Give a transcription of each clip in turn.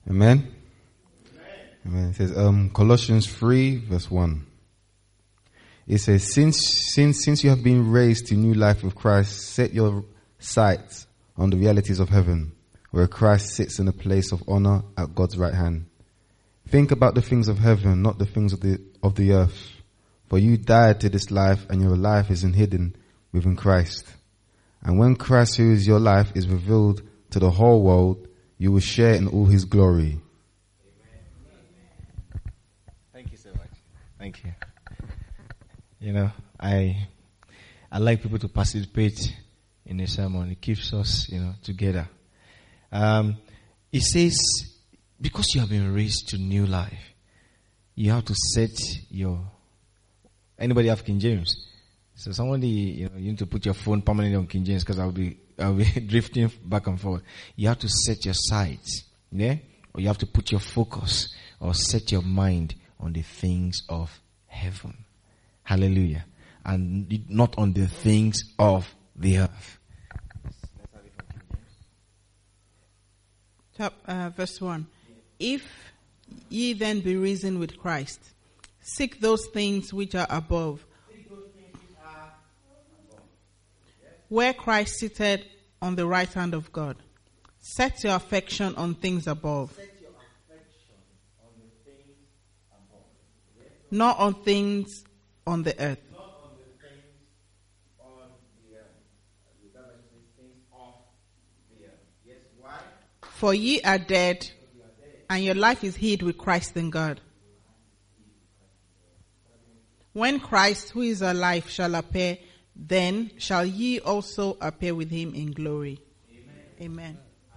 Amen? Amen. It says, Colossians 3 verse 1. It says, since you have been raised to new life with Christ, set your sights on the realities of heaven, where Christ sits in a place of honor at God's right hand. Think about the things of heaven, not the things of the earth. For you died to this life, and your life is hidden within Christ. And when Christ, who is your life, is revealed to the whole world, you will share in all his glory. Thank you so much. Thank you. You know, I like people to participate in a sermon. It keeps us, together. It says, because you have been raised to new life, you have to set anybody have King James? So somebody, you need to put your phone permanently on King James, because I'll be drifting back and forth. You have to set your sights, yeah? Or you have to put your focus or set your mind on the things of heaven. Hallelujah. And not on the things of the earth. Verse 1. If ye then be risen with Christ, seek those things which are above, where Christ sitteth on the right hand of God. Set your affection on things above, not on things on the earth. For ye are dead, and your life is hid with Christ in God. When Christ, who is our life, shall appear, then shall ye also appear with him in glory. Amen.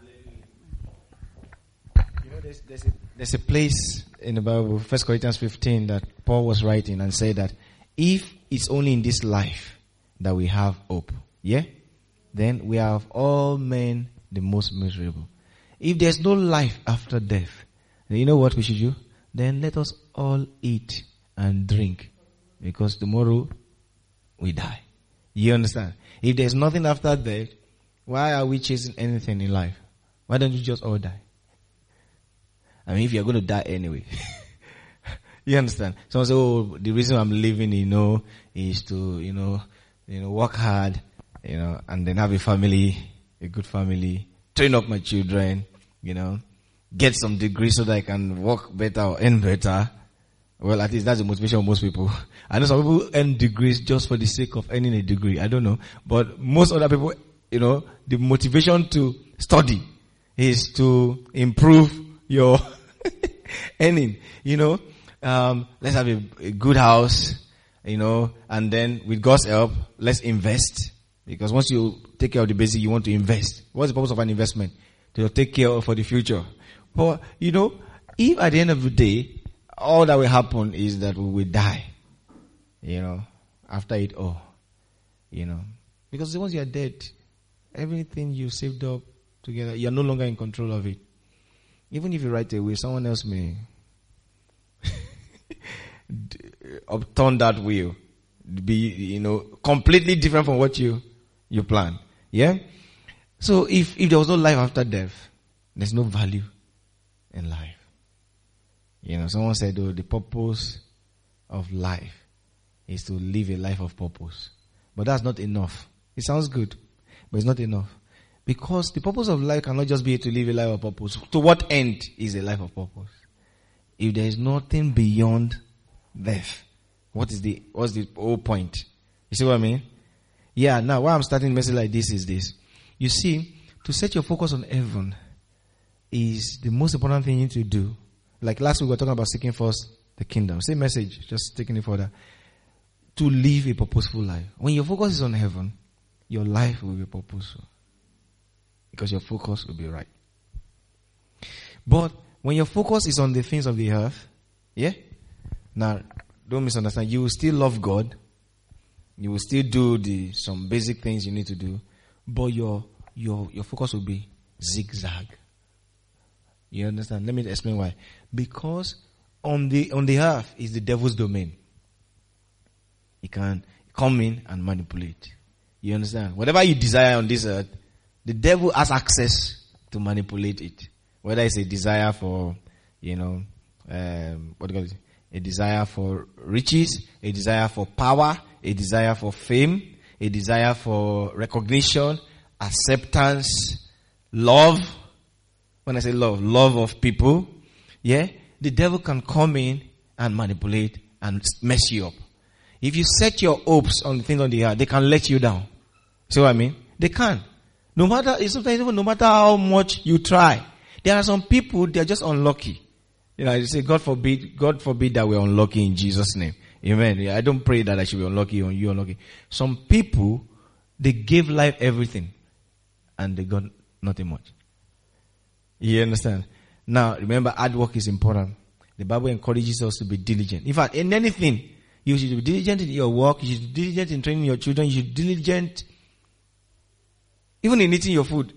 There's a place in the Bible, 1 Corinthians 15, that Paul was writing and said that if it's only in this life that we have hope, then we are of all men the most miserable. If there's no life after death, then you know what we should do? Then let us all eat and drink, because tomorrow we die. You understand? If there's nothing after death, why are we chasing anything in life? Why don't you just all die? I mean, if you're going to die anyway. You understand? Someone say, the reason I'm living, is to, work hard, and then have a family, a good family, train up my children, get some degrees so that I can work better or earn better. Well, at least that's the motivation of most people. I know some people earn degrees just for the sake of earning a degree. I don't know. But most other people, the motivation to study is to improve your earning. Let's have a good house, and then with God's help, let's invest. Because once you take care of the basic, you want to invest. What's the purpose of an investment? To take care of for the future. But, if at the end of the day, all that will happen is that we will die, after it all, because once you are dead, everything you saved up together, you are no longer in control of it. Even if you write a will, someone else may upturn that will, be, completely different from what you plan. Yeah? So if there was no life after death, there's no value in life. Someone said, the purpose of life is to live a life of purpose. But that's not enough. It sounds good, but it's not enough. Because the purpose of life cannot just be to live a life of purpose. To what end is a life of purpose? If there is nothing beyond death, what's the whole point? You see what I mean? Yeah, now why I'm starting a message like this is this. You see, to set your focus on heaven is the most important thing you need to do. Like last week we were talking about seeking first the kingdom. Same message, just taking it further. To live a purposeful life. When your focus is on heaven, your life will be purposeful. Because your focus will be right. But when your focus is on the things of the earth, now don't misunderstand, you will still love God. You will still do some basic things you need to do. But your focus will be zigzag. You understand? Let me explain why. Because on the earth is the devil's domain. He can come in and manipulate. You understand? Whatever you desire on this earth, the devil has access to manipulate it. Whether it's a desire for, what do you call it? A desire for riches, a desire for power, a desire for fame, a desire for recognition, acceptance, love. When I say love of people, yeah, the devil can come in and manipulate and mess you up. If you set your hopes on things on the earth, they can let you down. See what I mean? They can. Sometimes even no matter how much you try. There are some people, they are just unlucky. You say, God forbid that we're unlucky in Jesus' name. Amen. Yeah, I don't pray that I should be unlucky or you unlucky. Some people, they gave life everything and they got nothing much. You understand? Now, remember, hard work is important. The Bible encourages us to be diligent. In fact, in anything, you should be diligent in your work. You should be diligent in training your children. You should be diligent even in eating your food.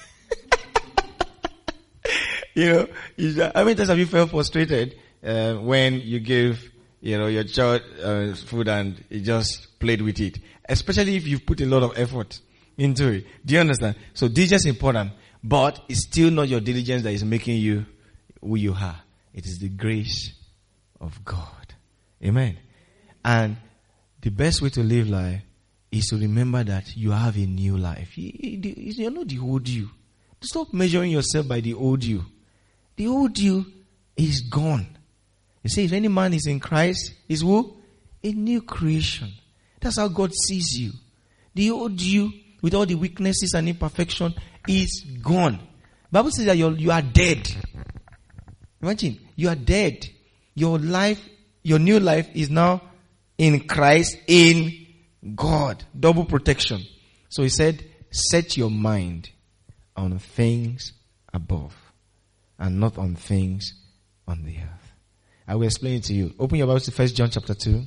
How many times have you felt frustrated when you give, your child food and you just played with it? Especially if you've put a lot of effort into it. Do you understand? So diligence is important, but it's still not your diligence that is making you who you are. It is the grace of God. Amen. And the best way to live life is to remember that you have a new life. You're not the old you. Stop measuring yourself by the old you. The old you is gone. You say, if any man is in Christ, is who? A new creation. That's how God sees you. The old you, with all the weaknesses and imperfection, is gone. The Bible says that you are dead. Imagine, you are dead. Your life, your new life is now in Christ, in God. Double protection. So he said, set your mind on things above and not on things on the earth. I will explain it to you. Open your Bible to 1 John chapter 2.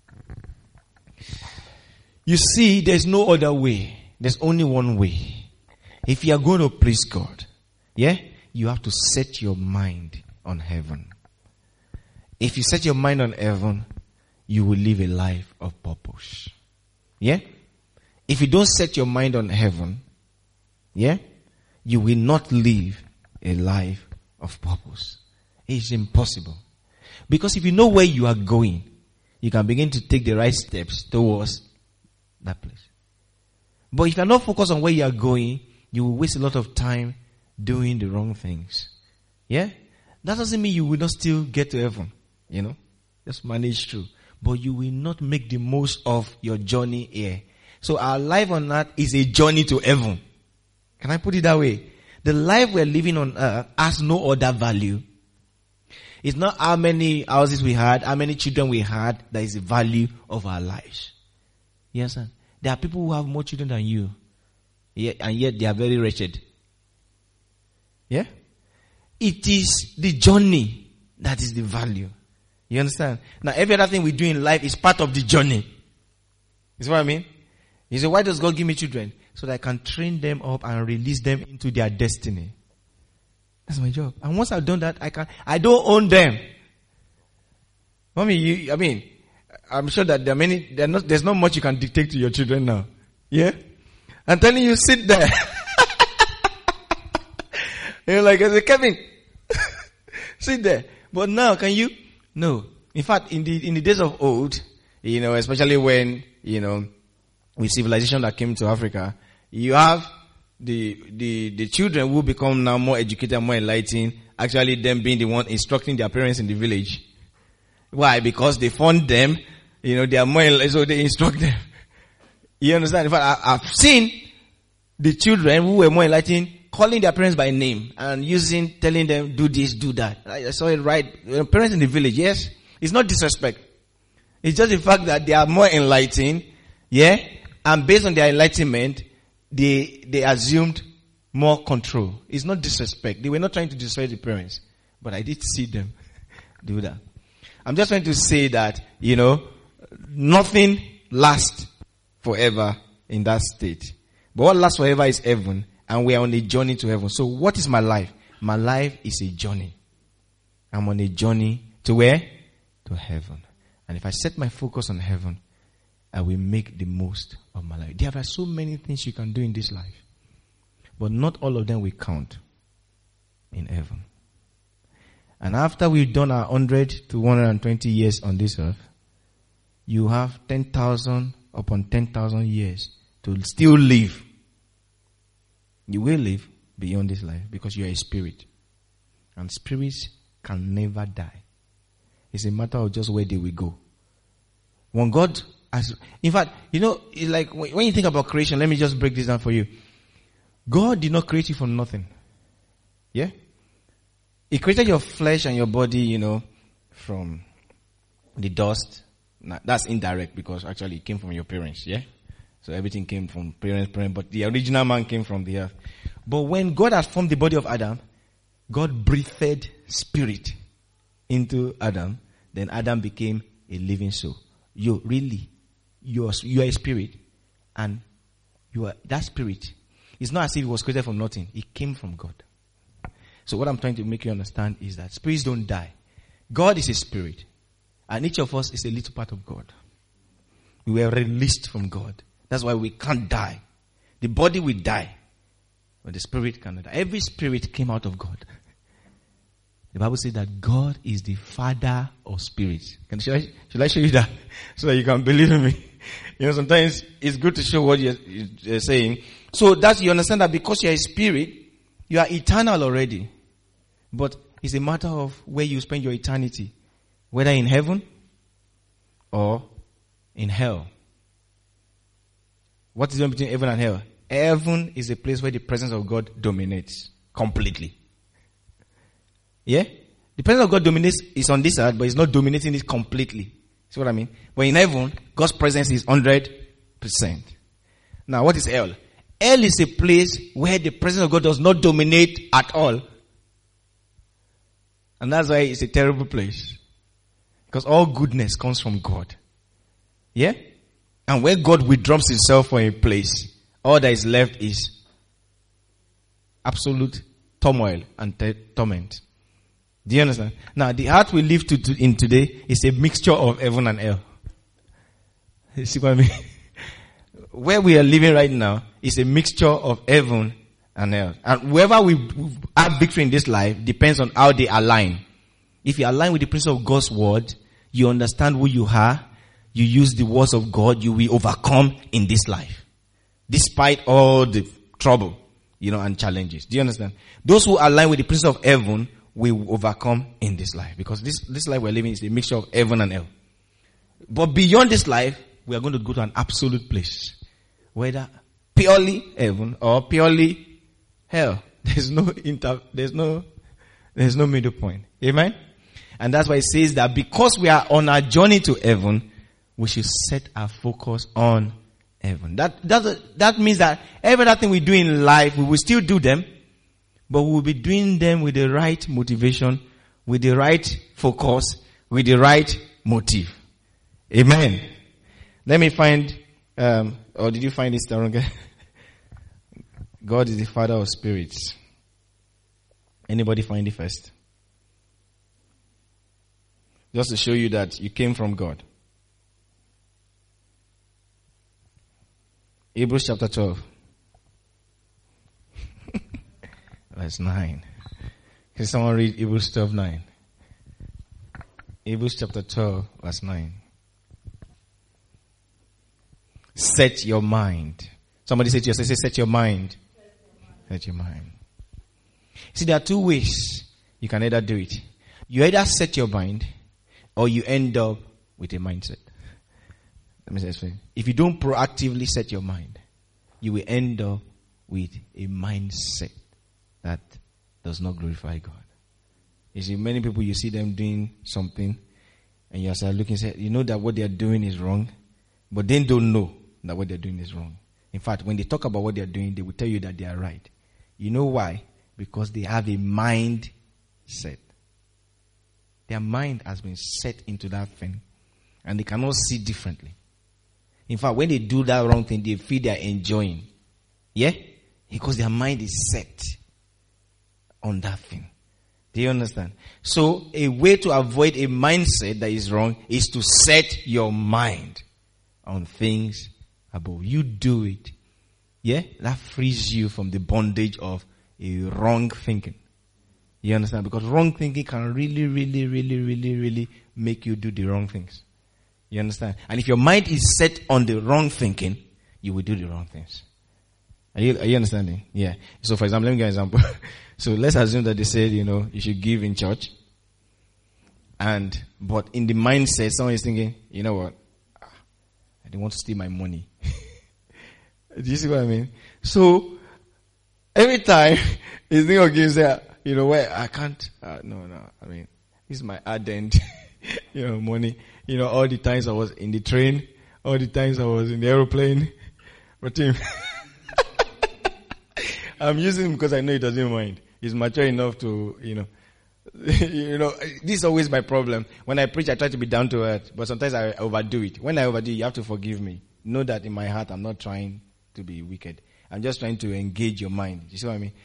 You see, there's no other way. There's only one way. If you are going to please God, you have to set your mind on heaven. If you set your mind on heaven, you will live a life of purpose. If you don't set your mind on heaven, you will not live a life of purpose. It's impossible. Because if you know where you are going, you can begin to take the right steps towards that place. But if you are not focused on where you are going, you will waste a lot of time doing the wrong things. That doesn't mean you will not still get to heaven. Just manage through. But you will not make the most of your journey here. So our life on earth is a journey to heaven. Can I put it that way? The life we're living on earth has no other value. It's not how many houses we had, how many children we had, that is the value of our lives. Yes, sir. There are people who have more children than you. And yet they are very wretched. It is the journey that is the value. You understand? Now every other thing we do in life is part of the journey. You see what I mean? You say, why does God give me children? So that I can train them up and release them into their destiny. That's my job. And once I've done that, I don't own them. Mommy, I'm sure that there's not much you can dictate to your children now. I'm telling you, sit there. You're like, I say, Kevin, sit there. But now, can you? No. In fact, in the days of old, especially when, with civilization that came to Africa, you have the children who become now more educated, more enlightened, actually them being the one instructing their parents in the village. Why? Because they fund them, they are more enlightened, so they instruct them. You understand? In fact, I've seen the children who were more enlightened calling their parents by name and telling them, do this, do that. I saw it right. Parents in the village, yes. It's not disrespect. It's just the fact that they are more enlightened, and based on their enlightenment, they assumed more control. It's not disrespect. They were not trying to disrespect the parents. But I did see them do that. I'm just trying to say that, nothing lasts forever in that state. But what lasts forever is heaven. And we are on a journey to heaven. So what is my life? My life is a journey. I'm on a journey to where? To heaven. And if I set my focus on heaven, I will make the most of my life. There are so many things you can do in this life. But not all of them will count. in heaven. And after we've done our 100 to 120 years on this earth, you have 10,000 upon 10,000 years to still live. You will live beyond this life because you are a spirit. And spirits can never die. It's a matter of just where they will go. When God has, in fact, it's like when you think about creation, let me just break this down for you. God did not create you from nothing. Yeah? He created your flesh and your body, from the dust. Now, that's indirect because actually it came from your parents, yeah? So everything came from parents, but the original man came from the earth. But when God had formed the body of Adam, God breathed spirit into Adam, then Adam became a living soul. You are a spirit, and that spirit. It's not as if it was created from nothing. It came from God. So what I'm trying to make you understand is that spirits don't die. God is a spirit, and each of us is a little part of God. We were released from God. That's why we can't die. The body will die, but the spirit cannot die. Every spirit came out of God. The Bible says that God is the father of spirits. Should I show you that so that you can believe in me? Sometimes it's good to show what you're saying. So that you understand that because you're a spirit, you are eternal already. But it's a matter of where you spend your eternity. Whether in heaven or in hell. What is the difference between heaven and hell? Heaven is a place where the presence of God dominates completely. Yeah? The presence of God dominates is on this earth, but it's not dominating it completely. See what I mean? But in heaven, God's presence is 100%. Now, what is hell? Hell is a place where the presence of God does not dominate at all. And that's why it's a terrible place. Because all goodness comes from God. Yeah? And when God withdraws himself from a place, all that is left is absolute turmoil and torment. Do you understand? Now, the earth we live in today is a mixture of heaven and hell. You see what I mean? Where we are living right now is a mixture of heaven and hell. And whoever we have victory in this life depends on how they align. If you align with the principle of God's word, you understand who you are, you use the words of God, you will overcome in this life. Despite all the trouble, and challenges. Do you understand? Those who align with the principle of heaven will overcome in this life. Because this life we're living is a mixture of heaven and hell. But beyond this life, we are going to go to an absolute place. Whether purely heaven or purely hell. There's no middle point. Amen? And that's why it says that because we are on our journey to heaven, we should set our focus on heaven. That means that everything we do in life, we will still do them, but we will be doing them with the right motivation, with the right focus, with the right motive. Amen. Let me find, or did you find this, Taronga? God is the father of spirits. Anybody find it first? Just to show you that you came from God. Hebrews chapter 12. Verse 9. Can someone read Hebrews 12:9? Hebrews chapter 12, verse 9. Set your mind. Somebody say to yourself, say, set your mind. Set your mind. See, there are two ways you can either do it. You either set your mind or you end up with a mindset. Let me say this. If you don't proactively set your mind, you will end up with a mindset that does not glorify God. You see, many people, you see them doing something and you start looking and say, you know that what they are doing is wrong, but they don't know that what they're doing is wrong. In fact, when they talk about what they're doing, they will tell you that they are right. You know why? Because they have a mind set. Their mind has been set into that thing and they cannot see differently. In fact, when they do that wrong thing, they feel they are enjoying. Yeah? Because their mind is set on that thing. Do you understand? So, a way to avoid a mindset that is wrong is to set your mind on things above. You do it. Yeah? That frees you from the bondage of a wrong thinking. You understand? Because wrong thinking can really make you do the wrong things. You understand? And if your mind is set on the wrong thinking, you will do the wrong things. Are you understanding? Yeah. So for example, let me give an example. So let's assume that they said, you should give in church. But in the mindset, someone is thinking, you know what? I don't want to steal my money. Do you see what I mean? So, every time he's thinking of giving, say, where I can't, no. I mean, this is my ardent, money. All the times I was in the train, all the times I was in the aeroplane. But him, I'm using him because I know he doesn't mind. He's mature enough to, this is always my problem. When I preach, I try to be down to earth, but sometimes I overdo it. When I overdo it, you have to forgive me. Know that in my heart, I'm not trying to be wicked. I'm just trying to engage your mind. You see what I mean?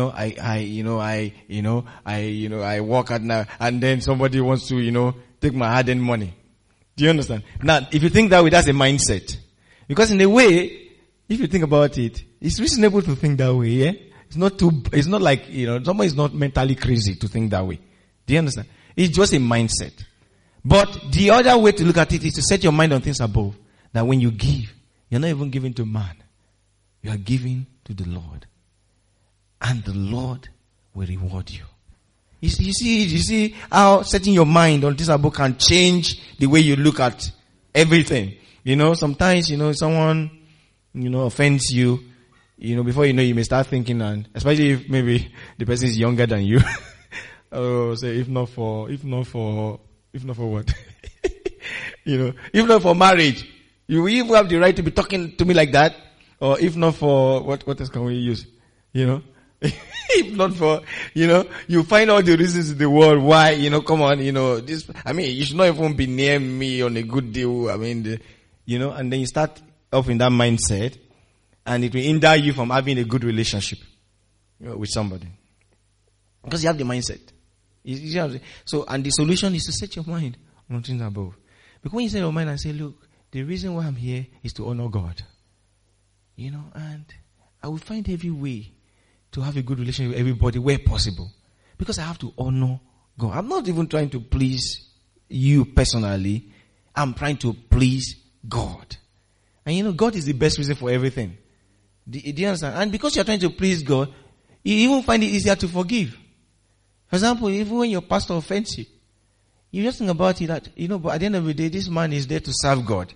I work at now, and then somebody wants to, take my hard-earned money. Do you understand? Now, if you think that way, that's a mindset. Because in a way, if you think about it, it's reasonable to think that way, yeah? It's not like, someone is not mentally crazy to think that way. Do you understand? It's just a mindset. But the other way to look at it is to set your mind on things above. That when you give, you're not even giving to man. You are giving to the Lord. And the Lord will reward you. You see how setting your mind on things above can change the way you look at everything. Sometimes, someone, offends you. Before you know, you may start thinking, and especially if maybe the person is younger than you. Say, if not for what? If not for marriage, you even have the right to be talking to me like that. Or if not for, what else can we use? If not for, you find all the reasons in the world why, come on, you should not even be near me on a good deal. And then you start off in that mindset. And it will hinder you from having a good relationship with somebody. Because you have the mindset. You see what I'm saying? So, and the solution is to set your mind on things above. Because when you set your mind and say, look, the reason why I'm here is to honor God. And I will find every way to have a good relationship with everybody where possible. Because I have to honor God. I'm not even trying to please you personally. I'm trying to please God. And God is the best reason for everything. Do you understand? And because you're trying to please God, you even find it easier to forgive. For example, even when your pastor offends you, you just think about it that, but at the end of the day, this man is there to serve God.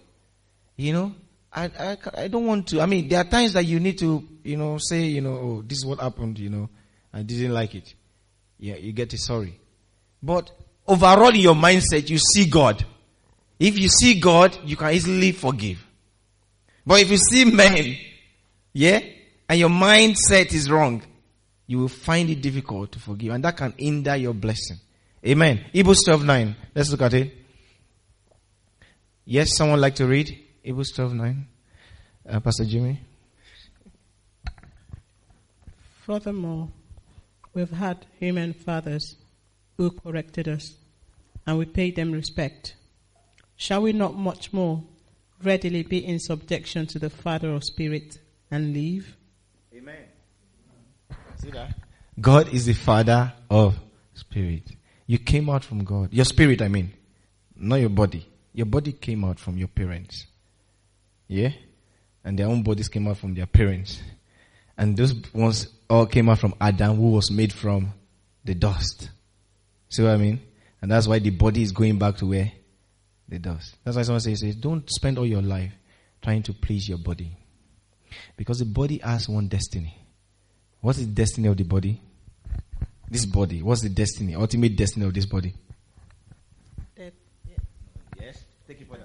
I don't want to, there are times that you need to, say, oh, this is what happened, I didn't like it. Yeah, you get it, sorry. But overall in your mindset, you see God. If you see God, you can easily forgive. But if you see men, and your mindset is wrong, you will find it difficult to forgive. And that can hinder your blessing. Amen. Hebrews 12:9. Let's look at it. Yes, someone like to read? Hebrews 12:9. Pastor Jimmy. Furthermore, we've had human fathers who corrected us, and we paid them respect. Shall we not much more readily be in subjection to the Father of Spirit and live? Amen. See that? God is the Father of Spirit. You came out from God. Your spirit, not your body. Your body came out from your parents. Yeah? And their own bodies came out from their parents. And those ones all came out from Adam, who was made from the dust. See what I mean? And that's why the body is going back to where? The dust. That's why someone says, don't spend all your life trying to please your body. Because the body has one destiny. What's the destiny of the body? This body. What's the destiny? Ultimate destiny of this body? Death. Yes? Take it further.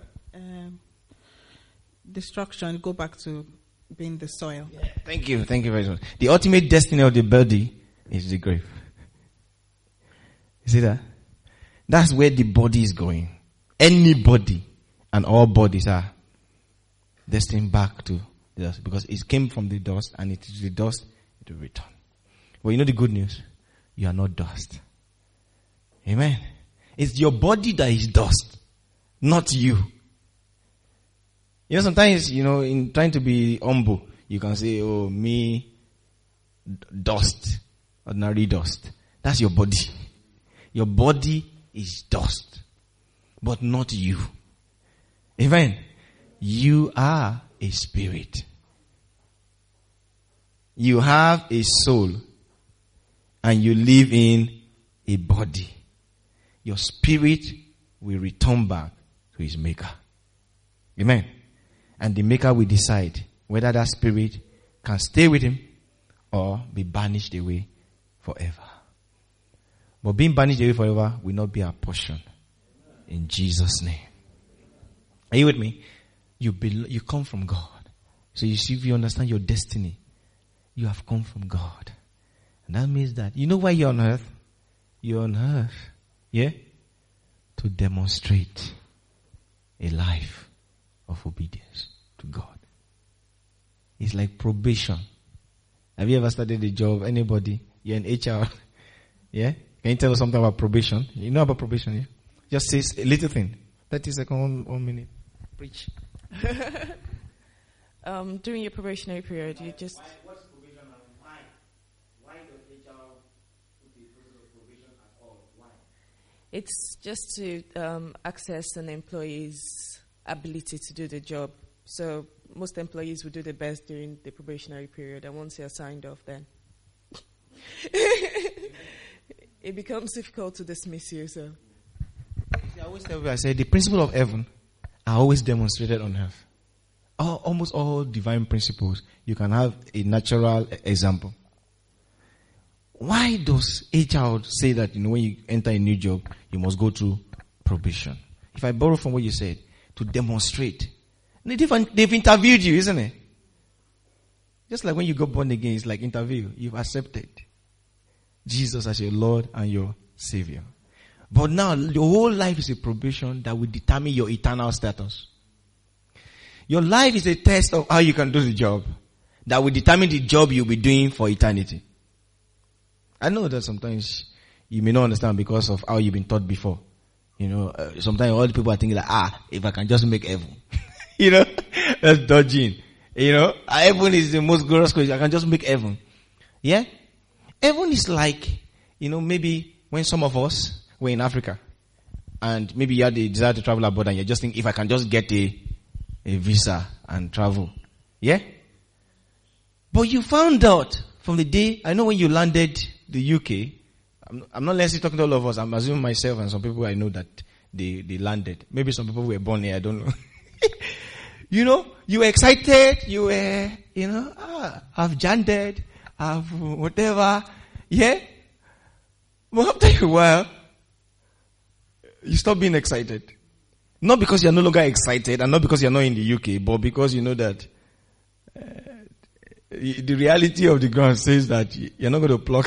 Destruction. Go back to being the soil. Yeah. Thank you. Thank you very much. The ultimate destiny of the body is the grave. You see that? That's where the body is going. Anybody and all bodies are destined back to the dust, because it came from the dust, and it is the dust it will return. But you know the good news? You are not dust. Amen. It's your body that is dust, not you. Sometimes, in trying to be humble, you can say, oh, me, dust, ordinary dust. That's your body. Your body is dust, but not you. Amen. You are a spirit. You have a soul, and you live in a body. Your spirit will return back to his maker. Amen. And the maker will decide whether that spirit can stay with him or be banished away forever. But being banished away forever will not be our portion. In Jesus' name. Are you with me? You come from God. So you see, if you understand your destiny, you have come from God. And that means that, you know why you're on earth? You're on earth, yeah? To demonstrate a life of obedience to God. It's like probation. Have you ever started a job? Anybody? You're in HR. Yeah? Can you tell us something about probation? You know about probation, yeah? Just say a little thing. 30 seconds, 1 minute. Preach. During your probationary period, you just... What's probation and why? Why does HR put the process of probation at all? Why? It's just to access an employee's ability to do the job. So most employees will do the best during the probationary period, and once you're signed off, then it becomes difficult to dismiss you. So I always tell you, I say the principle of heaven are always demonstrated on earth. Almost all divine principles, you can have a natural example. Why does HR say that, when you enter a new job, you must go through probation? If I borrow from what you said, to demonstrate. They've interviewed you, isn't it? Just like when you got born again, it's like interview. You've accepted Jesus as your Lord and your Savior. But now, your whole life is a probation that will determine your eternal status. Your life is a test of how you can do the job that will determine the job you'll be doing for eternity. I know that sometimes you may not understand because of how you've been taught before. Sometimes all the people are thinking like, if I can just make heaven. That's dodging. Heaven is the most glorious place. I can just make heaven. Yeah? Heaven is like, maybe when some of us were in Africa and maybe you had the desire to travel abroad and you're just thinking, if I can just get a visa and travel. Yeah? But you found out from the day, I know when you landed the UK, I'm not necessarily talking to all of us, I'm assuming myself and some people I know that they landed. Maybe some people were born here, I don't know. You were excited, you were, I've landed, I've whatever, yeah? But after a while, you stop being excited. Not because you're no longer excited and not because you're not in the UK, but because you know that the reality of the ground says that you're not going to pluck.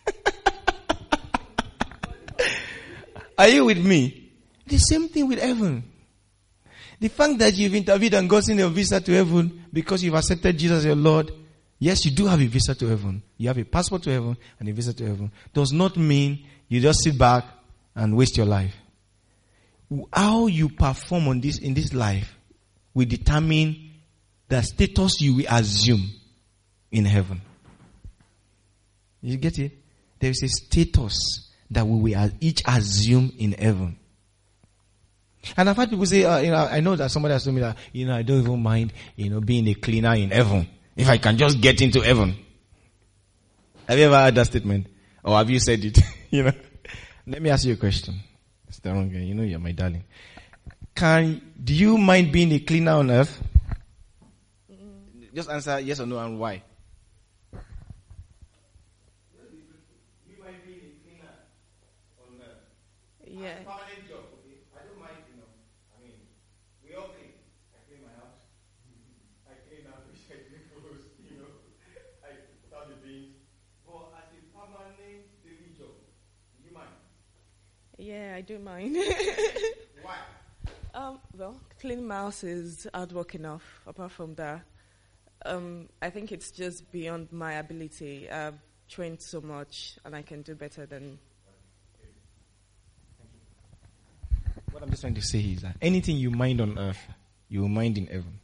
Are you with me? The same thing with heaven. The fact that you've interviewed and gotten a visa to heaven because you've accepted Jesus as your Lord, yes, you do have a visa to heaven. You have a passport to heaven and a visa to heaven. Does not mean you just sit back and waste your life. How you perform in this life will determine the status you will assume in heaven. You get it? There is a status that we will each assume in heaven. And I've had people say, I know that somebody has told me that, I don't even mind, being a cleaner in heaven. If I can just get into heaven. Have you ever heard that statement? Or have you said it? Let me ask you a question. It's the wrong guy. You're my darling. Do you mind being a cleaner on earth? Just answer yes or no and why. Yeah. Permanent job, okay? I don't mind, we all clean. I clean my house. I clean out, I clean clothes, I put out the bins. But as a permanent daily job, do you mind? Yeah, I do mind. Why? Well, cleaning my house is hard work enough. Apart from that, I think it's just beyond my ability. I've trained so much, and I can do better than. What I'm just trying to say is that anything you mind on earth, you will mind in heaven.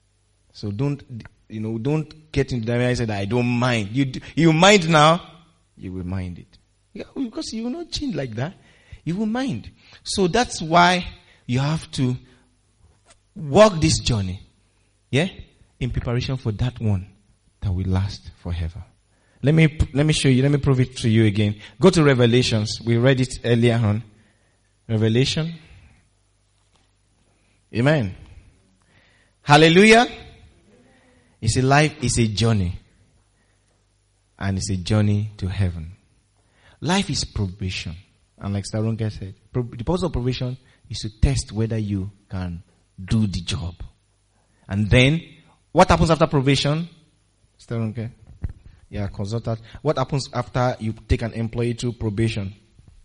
So don't get into that and say that I don't mind. You mind now, you will mind it. Yeah, because you will not change like that. You will mind. So that's why you have to walk this journey. Yeah? In preparation for that one that will last forever. Let me show you. Let me prove it to you again. Go to Revelations. We read it earlier on. Revelation. Amen. Hallelujah. You see, life is a journey. And it's a journey to heaven. Life is probation. And like Staronke said, the purpose of probation is to test whether you can do the job. And then, what happens after probation? Staronke? Yeah, consultant. What happens after you take an employee to probation?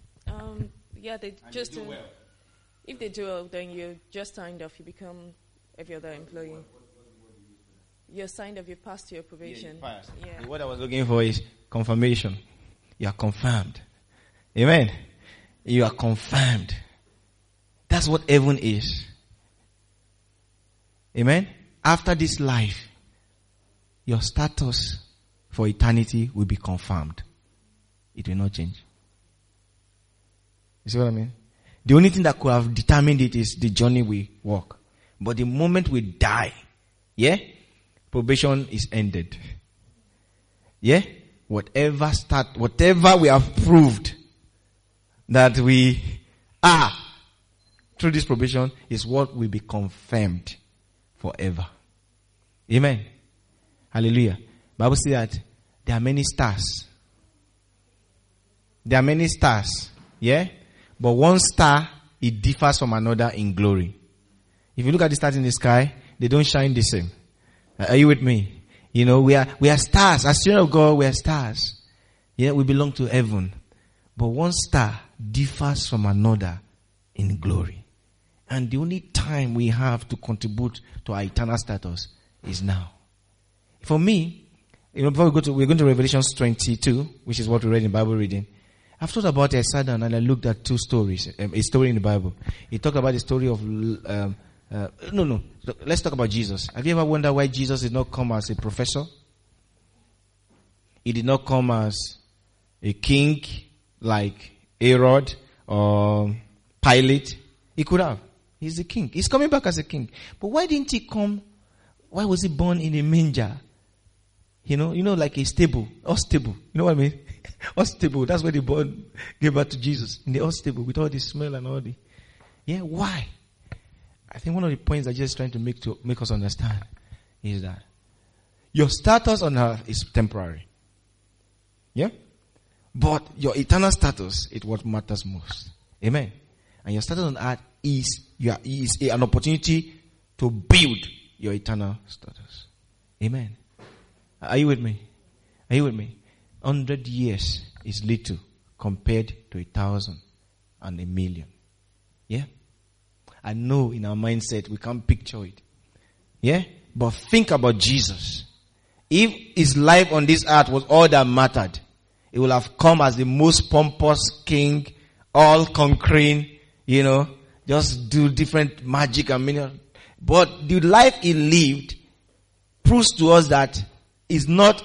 If they do well, then you just signed off. You become every other employee. You're signed off. You passed your probation. Yeah. What I was looking for is confirmation. You are confirmed. Amen. You are confirmed. That's what heaven is. Amen. After this life, your status for eternity will be confirmed. It will not change. You see what I mean? The only thing that could have determined it is the journey we walk. But the moment we die, yeah, probation is ended. Yeah? Whatever we have proved that we are through this probation is what will be confirmed forever. Amen. Hallelujah. Bible says that there are many stars. There are many stars. Yeah? But one star, it differs from another in glory. If you look at the stars in the sky, they don't shine the same. Are you with me? You know, we are stars. As children of God, we are stars. Yeah, we belong to heaven. But one star differs from another in glory. And the only time we have to contribute to our eternal status is now. For me, you know, before we're going to Revelation 22, which is what we read in Bible reading. I've thought about it. I sat down and I looked at two stories. A story in the Bible. It talked about the story of, let's talk about Jesus. Have you ever wondered why Jesus did not come as a professor? He did not come as a king like Herod or Pilate. He could have. He's a king. He's coming back as a king. But why didn't he come? Why was he born in a manger? You know, like a stable. Stable. You know what I mean? Stable. That's where they gave birth to Jesus. In the stable with all the smell and all the. Yeah, why? I think one of the points I'm just trying to make us understand is that your status on earth is temporary. Yeah? But your eternal status is what matters most. Amen. And your status on earth is an opportunity to build your eternal status. Amen. Are you with me? Are you with me? 100 years is little compared to 1,000 and 1,000,000. Yeah? I know in our mindset we can't picture it. Yeah? But think about Jesus. If his life on this earth was all that mattered, he would have come as the most pompous king, all conquering, just do different magic and meaning. But the life he lived proves to us that this is not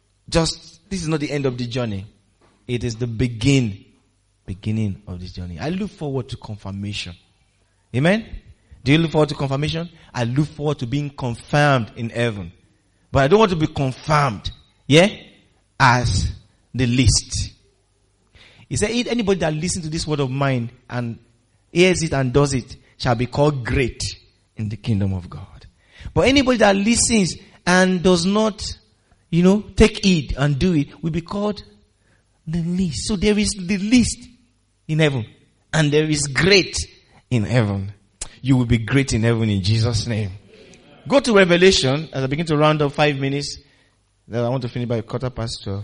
the end of the journey. It is the beginning of this journey. I look forward to confirmation. Amen? Do you look forward to confirmation? I look forward to being confirmed in heaven. But I don't want to be confirmed, as the least. He said, anybody that listens to this word of mine and hears it and does it shall be called great in the kingdom of God. But anybody that listens and does not, take heed and do it will be called the least. So there is the least in heaven and there is great in heaven. You will be great in heaven in Jesus' name. Go to Revelation as I begin to round up 5 minutes. Then I want to finish by 12:15.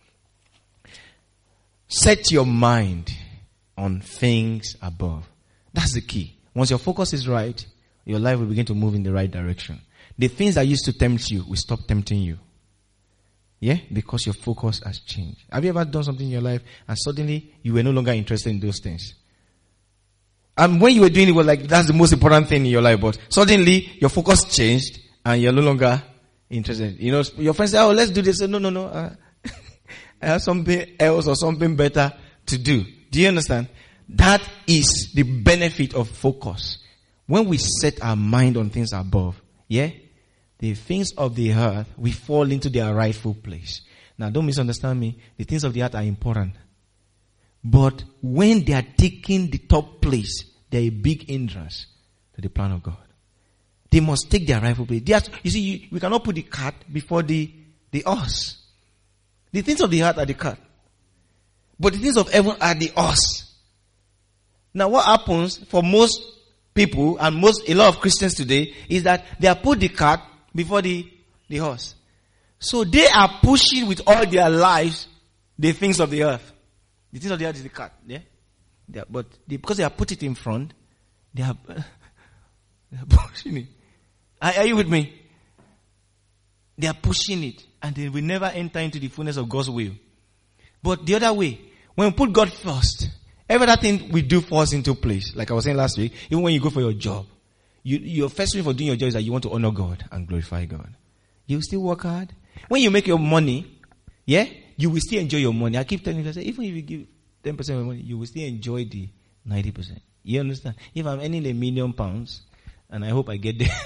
Set your mind on things above. That's the key. Once your focus is right, your life will begin to move in the right direction. The things that used to tempt you will stop tempting you. Yeah? Because your focus has changed. Have you ever done something in your life and suddenly you were no longer interested in those things? And when you were doing it, was like, that's the most important thing in your life. But suddenly your focus changed and you're no longer interested. Your friends say, let's do this. No. I have something else or something better to do. Do you understand? That is the benefit of focus. When we set our mind on things above, yeah, the things of the earth, we fall into their rightful place. Now, don't misunderstand me. The things of the earth are important. But when they are taking the top place, they're a big hindrance to the plan of God. They must take their rightful place. You see, we cannot put the cart before the horse. The things of the earth are the cart. But the things of heaven are the horse. Now, what happens for most people and a lot of Christians today is that they have put the cart before the horse. So they are pushing with all their lives the things of the earth. The things of the earth is the cart, yeah? Because they have put it in front, they are pushing it. Are you with me? They are pushing it, and they will never enter into the fullness of God's will. But the other way, when we put God first, every other thing we do falls into place. Like I was saying last week, even when you go for your job, your first reason for doing your job is that you want to honor God and glorify God. You still work hard. When you make your money, yeah, you will still enjoy your money. I keep telling you, even if you give 10% of your money, you will still enjoy the 90%. You understand? If I'm earning £1 million, and I hope I get there,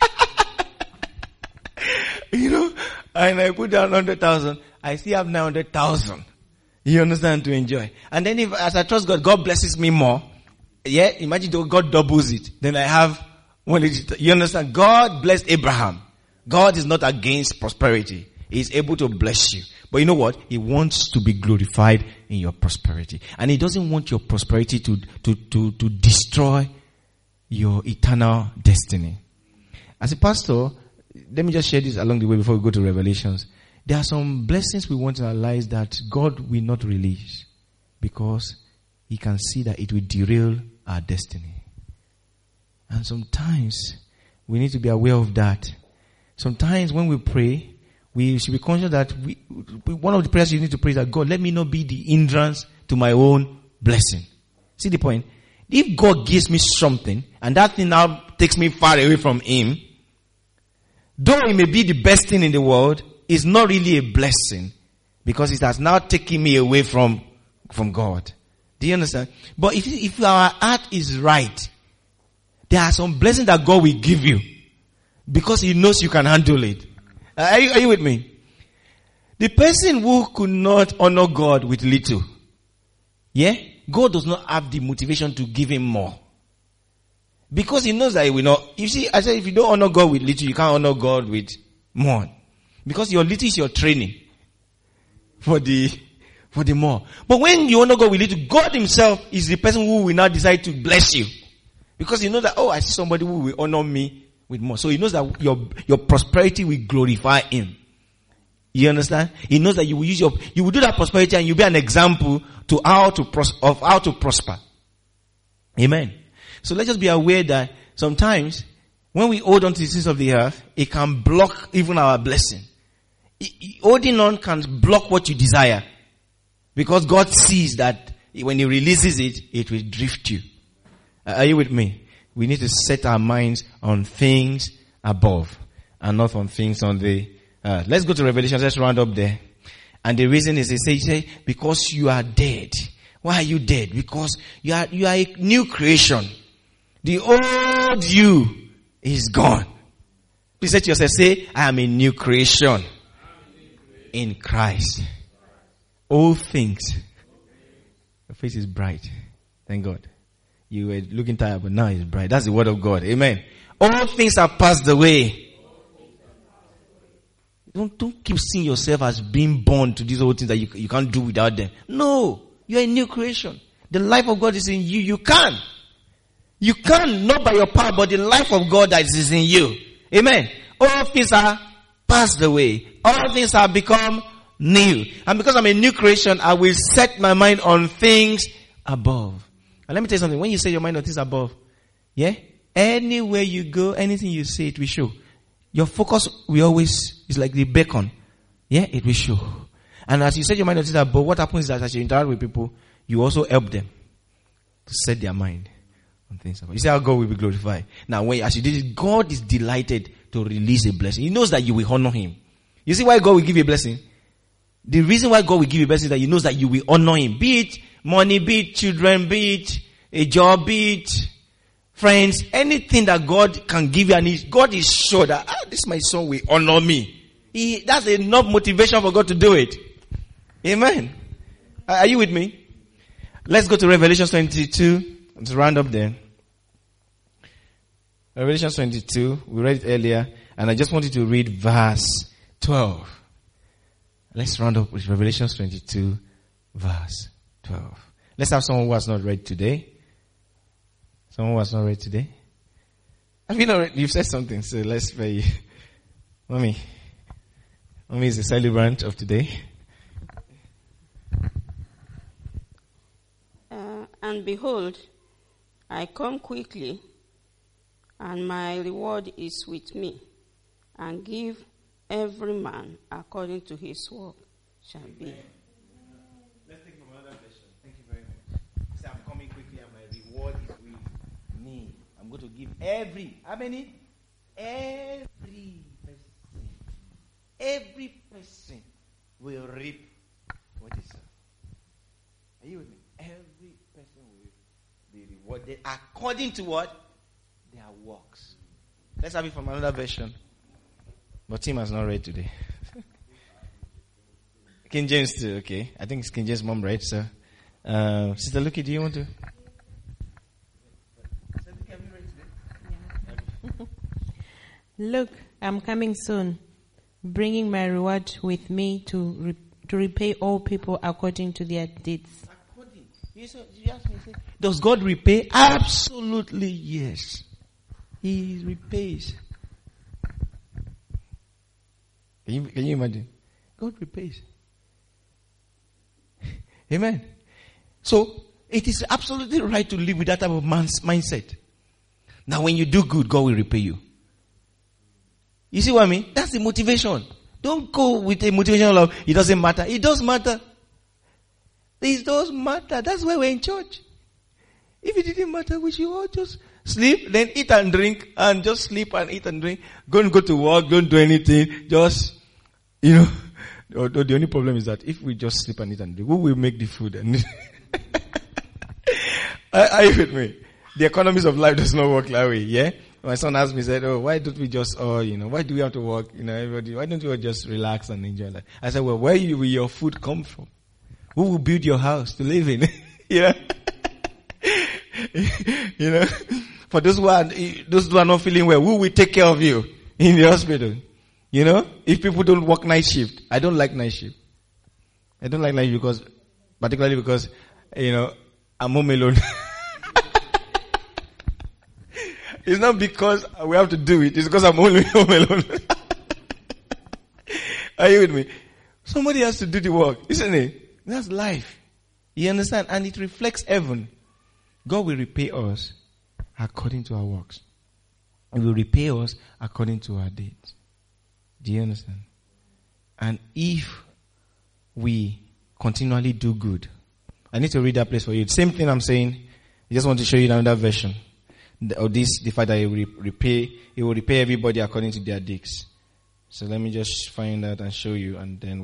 you know, and I put down 100,000, I still have 900,000. You understand, to enjoy. And then if, as I trust God, God blesses me more. Yeah, imagine God doubles it. Then I have you understand? God blessed Abraham. God is not against prosperity. He's able to bless you. But you know what? He wants to be glorified in your prosperity. And he doesn't want your prosperity to destroy your eternal destiny. As a pastor, let me just share this along the way before we go to Revelations. There are some blessings we want in our lives that God will not release because he can see that it will derail our destiny. And sometimes we need to be aware of that. Sometimes when we pray, we should be conscious that one of the prayers you need to pray is that God, let me not be the hindrance to my own blessing. See the point? If God gives me something and that thing now takes me far away from him, though it may be the best thing in the world, it's not really a blessing because it has now taken me away from God. Do you understand? But if our heart is right, there are some blessings that God will give you because he knows you can handle it. Are you with me? The person who could not honor God with little, yeah, God does not have the motivation to give him more. Because he knows that he will not. You see, I said if you don't honor God with little, you can't honor God with more. Because your little is your training for the more. But when you honor God with little, God himself is the person who will now decide to bless you. Because he knows that, I see somebody who will honor me with more. So he knows that your prosperity will glorify him. You understand? He knows that you will do that prosperity and you'll be an example to how to prosper. Amen. So let's just be aware that sometimes when we hold on to the things of the earth, it can block even our blessing. Holding on can block what you desire. Because God sees that when he releases it, it will drift you. Are you with me? We need to set our minds on things above and not on things on the earth. Let's go to Revelation. Let's round up there. And the reason is they say, because you are dead. Why are you dead? Because you are a new creation. The old you is gone. Please say to yourself, say, I am a new creation in Christ. All things. Your face is bright. Thank God. You were looking tired, but now it's bright. That's the word of God. Amen. All things are passed away. Don't keep seeing yourself as being born to these old things that you can't do without them. No. You're a new creation. The life of God is in you. You can. You can, not by your power, but the life of God that is in you. Amen. All things are passed away. All things have become new. And because I'm a new creation, I will set my mind on things above. And let me tell you something. When you set your mind on things above, yeah, anywhere you go, anything you say, it will show. Your focus is like the beacon. Yeah, it will show. And as you set your mind on things above, what happens is that as you interact with people, you also help them to set their mind on things above. You see how God will be glorified. Now, as you did it, God is delighted to release a blessing. He knows that you will honor him. You see why God will give you a blessing? The reason why God will give you best is that He knows that you will honor Him. Be it money, be it children, be it a job, be it friends, anything that God can give you, and God is sure that this my son will honor me. That's enough motivation for God to do it. Amen. Are you with me? Let's go to Revelation 22. Let's round up there. Revelation 22, we read it earlier, and I just want you to read verse 12. Let's round up with Revelation 22, verse 12. Let's have someone who has not read today. Someone who has not read today. Have you not read? You've said something, so let's pray. Mommy is the celebrant of today. And behold, I come quickly, and my reward is with me, and give every man according to his work shall be. Let's take from another version. Thank you very much. Say, I'm coming quickly, and my reward is with me. I'm going to give how many? Every person will reap what is served. Are you with me? Every person will be rewarded according to what? Their works. Let's have it from another version. But Tim has not read today. King James too, okay. I think it's King James' mom read, so. Sister Lucky, do you want to? Look, I'm coming soon, bringing my reward with me to repay all people according to their deeds. You ask me, does God repay? Absolutely yes. He repays. Can you imagine? God repays. Amen. So, it is absolutely right to live with that type of mindset. Now, when you do good, God will repay you. You see what I mean? That's the motivation. Don't go with a motivation of, it doesn't matter. It does matter. It does matter. That's why we're in church. If it didn't matter, we should all just sleep, then eat and drink, and just sleep and eat and drink. Don't go to work, don't do anything. Just, the only problem is that if we just sleep and eat and drink, who will make the food? And are you with me? The economies of life does not work that way, yeah? My son asked me, said, why don't we just, why do we have to work? Everybody, why don't you just relax and enjoy life? I said, well, where will your food come from? Who will build your house to live in? For those who are not feeling well, who will take care of you in the hospital? If people don't work night shift, I don't like night shift. I don't like night shift particularly because, I'm home alone. It's not because we have to do it. It's because I'm only home alone. Are you with me? Somebody has to do the work, isn't it? That's life. You understand? And it reflects heaven. God will repay us according to our works. He will repay us according to our deeds. Do you understand? And if we continually do good, I need to read that place for you. Same thing I'm saying. I just want to show you another version. The fact that He will repay everybody according to their deeds. So let me just find that and show you, and then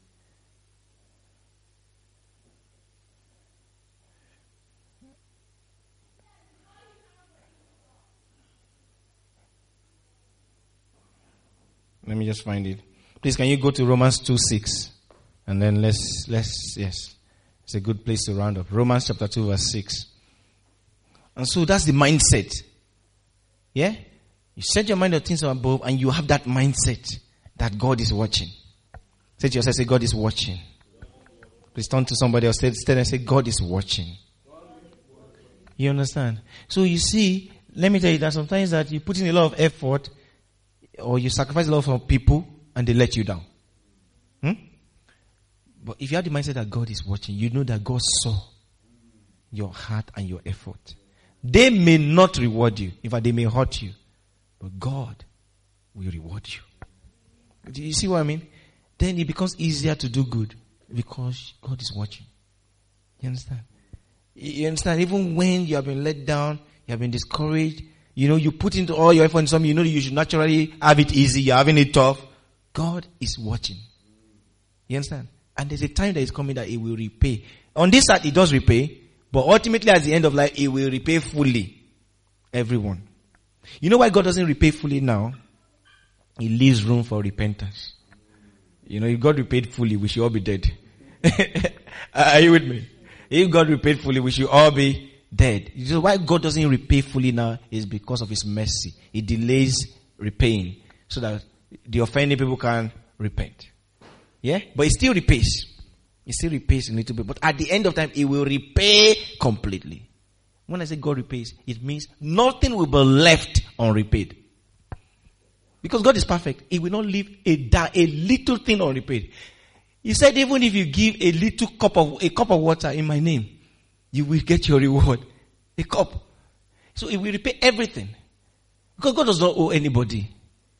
let me just find it. Please, can you go to Romans 2:6? And then let's, yes. It's a good place to round up. Romans chapter 2 verse 6. And so that's the mindset. Yeah? You set your mind on things above, and you have that mindset that God is watching. Say to yourself, say, God is watching. Please turn to somebody else and say, God is watching. You understand? So you see, let me tell you that sometimes that you put in a lot of effort, or you sacrifice a lot for people, and they let you down. But if you have the mindset that God is watching, you know that God saw your heart and your effort. They may not reward you. In fact, they may hurt you. But God will reward you. Do you see what I mean? Then it becomes easier to do good because God is watching. You understand? You understand? Even when you have been let down, you have been discouraged, you put into all your effort in something, you should naturally have it easy, you're having it tough. God is watching. You understand? And there's a time that is coming that he will repay. On this side, he does repay. But ultimately, at the end of life, he will repay fully everyone. You know why God doesn't repay fully now? He leaves room for repentance. You know, if God repaid fully, we should all be dead. Are you with me? If God repaid fully, we should all be dead. You know why God doesn't repay fully now is because of His mercy. He delays repaying so that the offending people can repent. Yeah? But He still repays. He still repays a little bit. But at the end of time, He will repay completely. When I say God repays, it means nothing will be left unrepaid. Because God is perfect. He will not leave a little thing unrepaid. He said, even if you give a little cup of water in my name, you will get your reward. A cup. So He will repay everything. Because God does not owe anybody.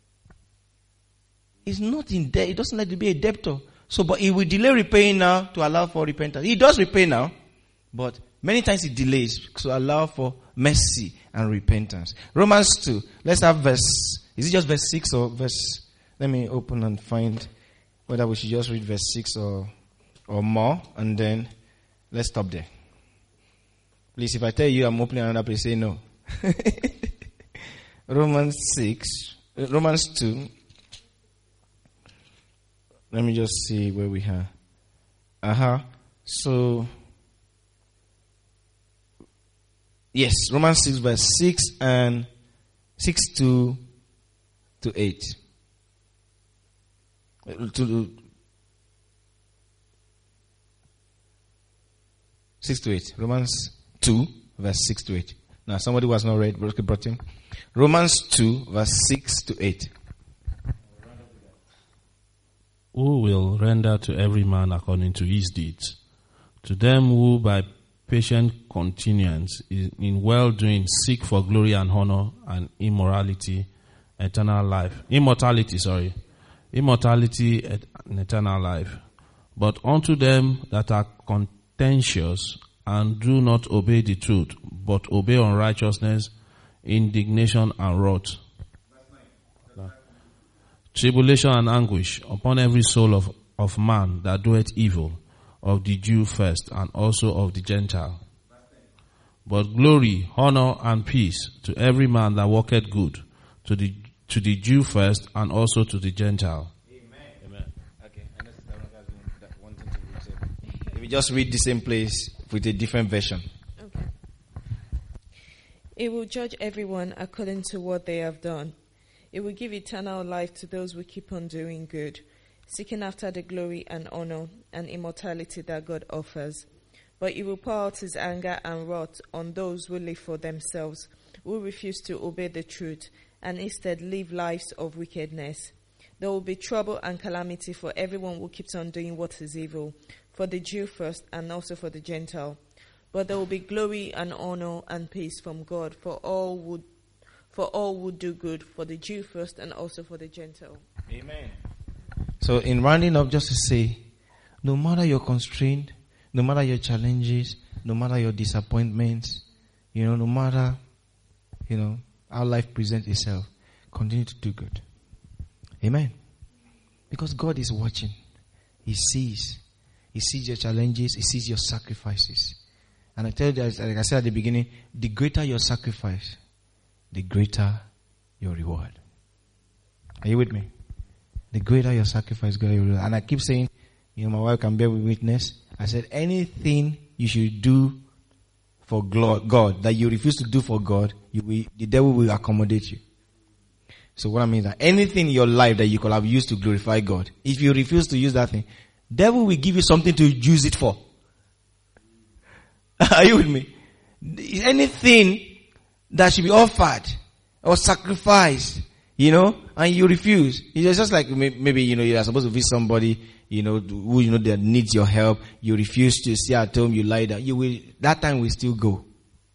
He's not in debt. He doesn't like to be a debtor. So, but He will delay repaying now to allow for repentance. He does repay now, but many times He delays to allow for mercy and repentance. Romans 2. Let's have verse. Is it just verse 6 or verse? Let me open and find whether we should just read verse 6 or more, and then let's stop there. Please, if I tell you I'm opening another place, say no. Romans 2. Let me just see where we are. So, yes, Romans 6 verse 6 and 6 to 8. 6 to 8. Romans 2 verse 6 to 8. Now somebody who has not read, brought him. Romans 2 verse 6 to 8. Who will render to every man according to his deeds? To them who by patient continuance in well-doing seek for glory and honor and immortality and eternal life. Immortality and eternal life. But unto them that are contentious and do not obey the truth, but obey unrighteousness, indignation and wrath. Tribulation and anguish upon every soul of man that doeth evil, of the Jew first, and also of the Gentile. But glory, honor, and peace to every man that walketh good, to the Jew first, and also to the Gentile. Amen. Okay, let me just read the same place with a different version. Okay. It will judge everyone according to what they have done. It will give eternal life to those who keep on doing good, seeking after the glory and honor and immortality that God offers. But He will pour out His anger and wrath on those who live for themselves, who refuse to obey the truth, and instead live lives of wickedness. There will be trouble and calamity for everyone who keeps on doing what is evil, for the Jew first and also for the Gentile. But there will be glory and honor and peace from God for all who do good, for the Jew first and also for the Gentile. Amen. So in rounding up, just to say, no matter your constraint, no matter your challenges, no matter your disappointments, no matter, how life presents itself, continue to do good. Amen. Because God is watching. He sees. He sees your challenges. He sees your sacrifices. And I tell you, like I said at the beginning, the greater your sacrifice, the greater your reward. Are you with me? The greater your sacrifice, greater your reward. And I keep saying, my wife can bear witness. I said, anything you should do for God that you refuse to do for God, the devil will accommodate you. So what I mean is that anything in your life that you could have used to glorify God, if you refuse to use that thing, devil will give you something to use it for. Are you with me? Anything that should be offered or sacrificed, and you refuse. It's just like maybe, you are supposed to visit somebody, who, that needs your help. You refuse to stay at home, you lie down. That time will still go.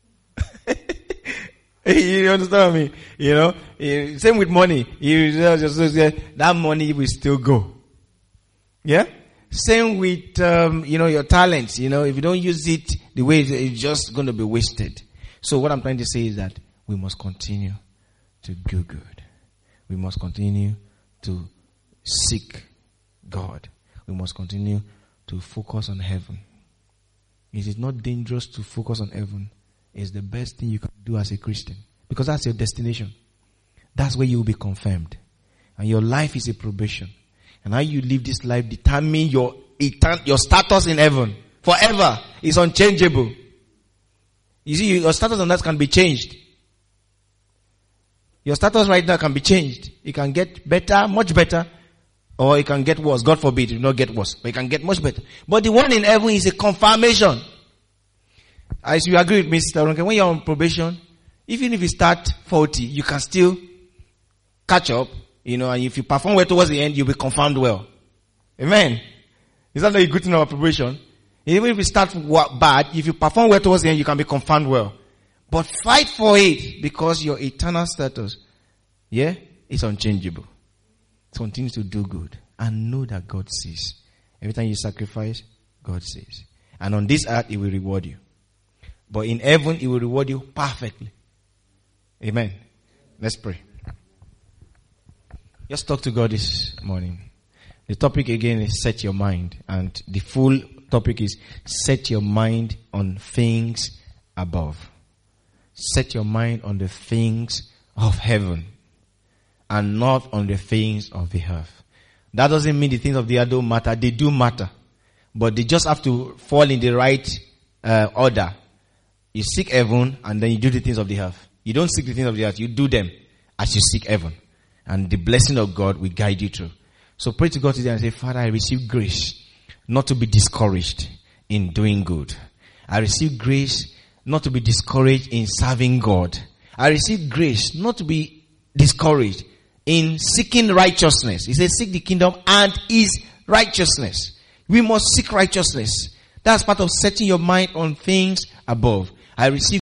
You understand me? Same with money. That money will still go. Yeah? Same with, your talents. If you don't use it the way it's just going to be wasted. So what I'm trying to say is that we must continue to do good. We must continue to seek God. We must continue to focus on heaven. It is not dangerous to focus on heaven. It's the best thing you can do as a Christian. Because that's your destination. That's where you will be confirmed. And your life is a probation. And how you live this life determines your status in heaven. Forever. It's unchangeable. You see, your status on earth can be changed. Your status right now can be changed. It can get better, much better. Or it can get worse. God forbid it will not get worse. But it can get much better. But the one in heaven is a confirmation. As you agree with me, Sister Ronke, when you're on probation, even if you start 40, you can still catch up. And if you perform well towards the end, you'll be confirmed well. Amen. Is that not a good thing about probation? Even if you start bad, if you perform well towards the end, you can be confirmed well. But fight for it because your eternal status, is unchangeable. Continue to do good and know that God sees. Every time you sacrifice, God sees. And on this earth, He will reward you. But in heaven, He will reward you perfectly. Amen. Let's pray. Just talk to God this morning. The topic again is set your mind. And the full topic is set your mind on things above. Set your mind on the things of heaven and not on the things of the earth. That doesn't mean the things of the earth don't matter. They do matter. But they just have to fall in the right order. You seek heaven and then you do the things of the earth. You don't seek the things of the earth. You do them as you seek heaven. And the blessing of God will guide you through. So pray to God today and say, Father, I receive grace not to be discouraged in doing good. I receive grace not to be discouraged in serving God. I receive grace not to be discouraged in seeking righteousness. He says, seek the kingdom and His righteousness. We must seek righteousness. That's part of setting your mind on things above. I receive